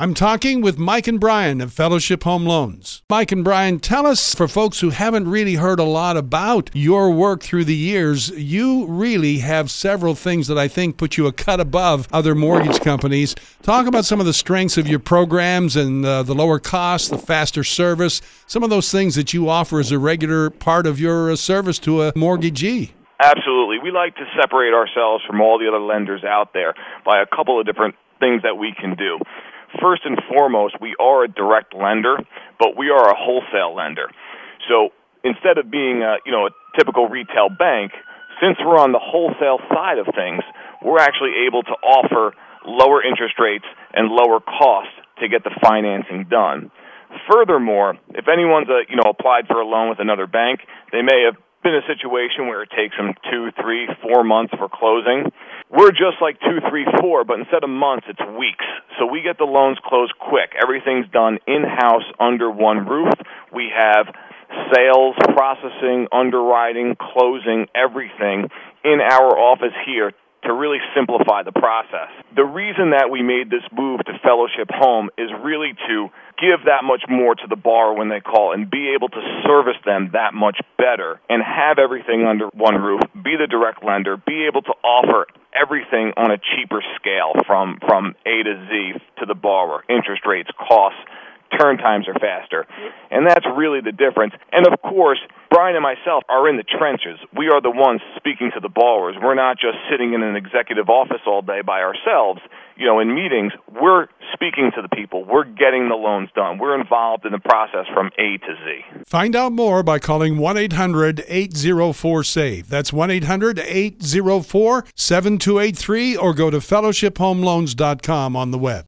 I'm talking with Mike and Brian of Fellowship Home Loans. Mike and Brian, tell us, for folks who haven't really heard a lot about your work through the years, you really have several things that I think put you a cut above other mortgage companies. Talk about some of the strengths of your programs and the lower cost, the faster service, some of those things that you offer as a regular part of your service to a mortgagee. Absolutely. We like to separate ourselves from all the other lenders out there by a couple of different things that we can do. First and foremost, we are a direct lender, but we are a wholesale lender. So instead of being a typical retail bank, since we're on the wholesale side of things, we're actually able to offer lower interest rates and lower costs to get the financing done. Furthermore, if anyone's applied for a loan with another bank, they may have been a situation where it takes them 2, 3, 4 months for closing. We're just like 2, 3, 4, but instead of months, it's weeks. So we get the loans closed quick. Everything's done in-house under one roof. We have sales, processing, underwriting, closing, everything in our office here to really simplify the process. The reason that we made this move to Fellowship Home is really to give that much more to the borrower when they call and be able to service them that much better and have everything under one roof, be the direct lender, be able to offer everything on a cheaper scale from A to Z to the borrower, interest rates, costs, turn times are faster. And that's really the difference. And of course, Brian and myself are in the trenches. We are the ones speaking to the borrowers. We're not just sitting in an executive office all day by ourselves, in meetings. We're speaking to the people. We're getting the loans done. We're involved in the process from A to Z. Find out more by calling 1-800-804-SAVE. That's 1-800-804-7283 or go to fellowshiphomeloans.com on the web.